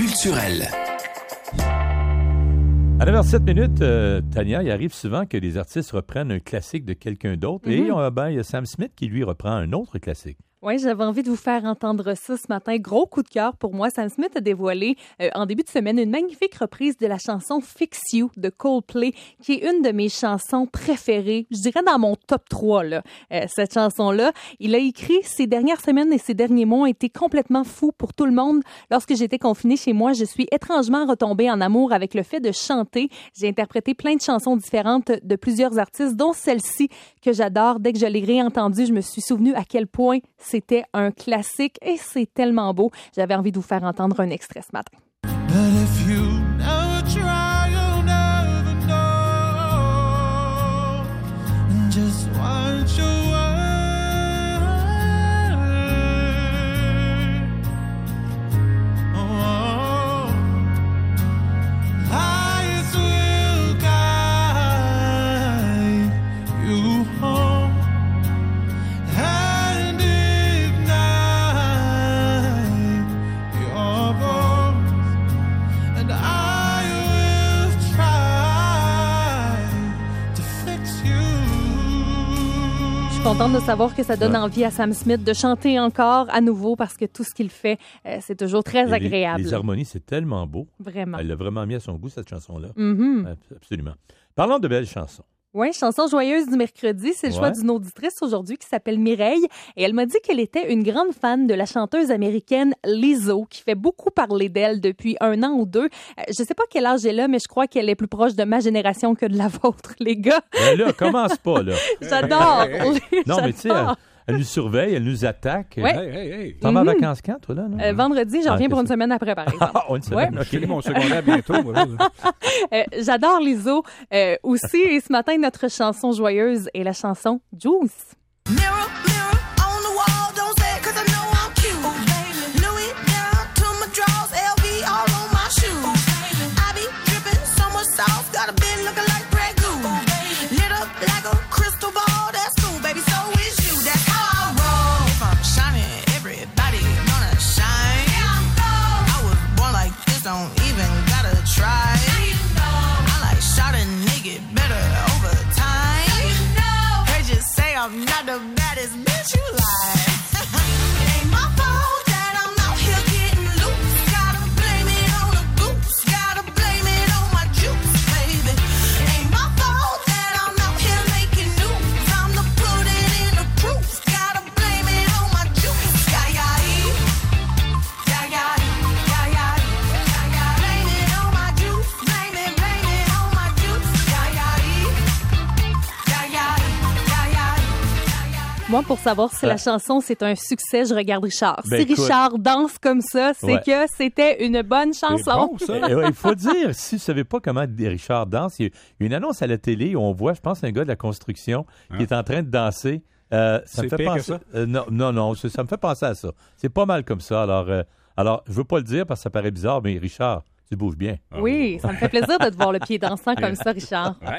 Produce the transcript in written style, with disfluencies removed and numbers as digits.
culturel. À 9h07, Tania, il arrive souvent que les artistes reprennent un classique de quelqu'un d'autre. Et il y a Sam Smith qui, lui, reprend un autre classique. Oui, j'avais envie de vous faire entendre ça ce matin. Gros coup de cœur pour moi. Sam Smith a dévoilé en début de semaine une magnifique reprise de la chanson Fix You de Coldplay, qui est une de mes chansons préférées. Je dirais dans mon top 3, là, cette chanson-là. Il a écrit « Ces dernières semaines et ces derniers mois ont été complètement fous pour tout le monde. Lorsque j'étais confinée chez moi, je suis étrangement retombée en amour avec le fait de chanter. J'ai interprété plein de chansons différentes de plusieurs artistes, dont celle-ci que j'adore. Dès que je l'ai réentendue, je me suis souvenue à quel point c'était un classique et c'est tellement beau. J'avais envie de vous faire entendre un extrait ce matin. Je suis contente de savoir que ça donne envie à Sam Smith de chanter encore à nouveau parce que tout ce qu'il fait, c'est toujours très agréable. Les harmonies, c'est tellement beau. Vraiment. Elle l'a vraiment mis à son goût, cette chanson-là. Mm-hmm. Absolument. Parlons de belles chansons. Oui, chanson joyeuse du mercredi. C'est le choix d'une auditrice aujourd'hui qui s'appelle Mireille. Et elle m'a dit qu'elle était une grande fan de la chanteuse américaine Lizzo, qui fait beaucoup parler d'elle depuis 1 an ou 2. Je sais pas quel âge elle a, mais je crois qu'elle est plus proche de ma génération que de la vôtre, les gars. Ben là, commence pas, là. J'adore. Non, mais tu sais, elle nous surveille, elle nous attaque. Ouais. T'en vas en vacances quand, toi, là? Non? Vendredi, j'en reviens pour une semaine après, par exemple. Une semaine, Je finis mon secondaire bientôt. J'adore Lizzo aussi. Et ce matin, notre chanson joyeuse est la chanson Juice. Mirror, mirror on the wall, don't say it 'cause I know I'm cute. Louis down to my drawers, LV all on my shoes. I be dripping so much sauce, got a bin looking like Grey Goose. Lit up like a crystal ball, that's cool, baby, so is you. That's how I roll. If I'm shining, everybody gonna shine. I was born like this, don't even gotta try. I like shot a nigga better over time. Heard you say I'm not the baddest bitch you like. It ain't my fault that I'm out here getting loose. Gotta blame it on the goose. Gotta blame it on my juice, baby. It ain't my fault that I'm out here making news. I'm the put it in the proof. Gotta blame it on my juice. Blame it on my juice. Blame it on my juice. Moi, pour savoir si la chanson c'est un succès, je regarde Richard. Ben, Si écoute, Richard danse comme ça, c'est que c'était une bonne chanson. Bon, ça. Il faut dire, si vous ne savez pas comment Richard danse, il y a une annonce à la télé où on voit, je pense, un gars de la construction qui est en train de danser. Ça me fait pire penser. que ça? Non, ça me fait penser à ça. C'est pas mal comme ça. Alors, je veux pas le dire parce que ça paraît bizarre, mais Richard, tu bouges bien. Oui, ça me fait plaisir de te voir le pied dansant comme ça, Richard.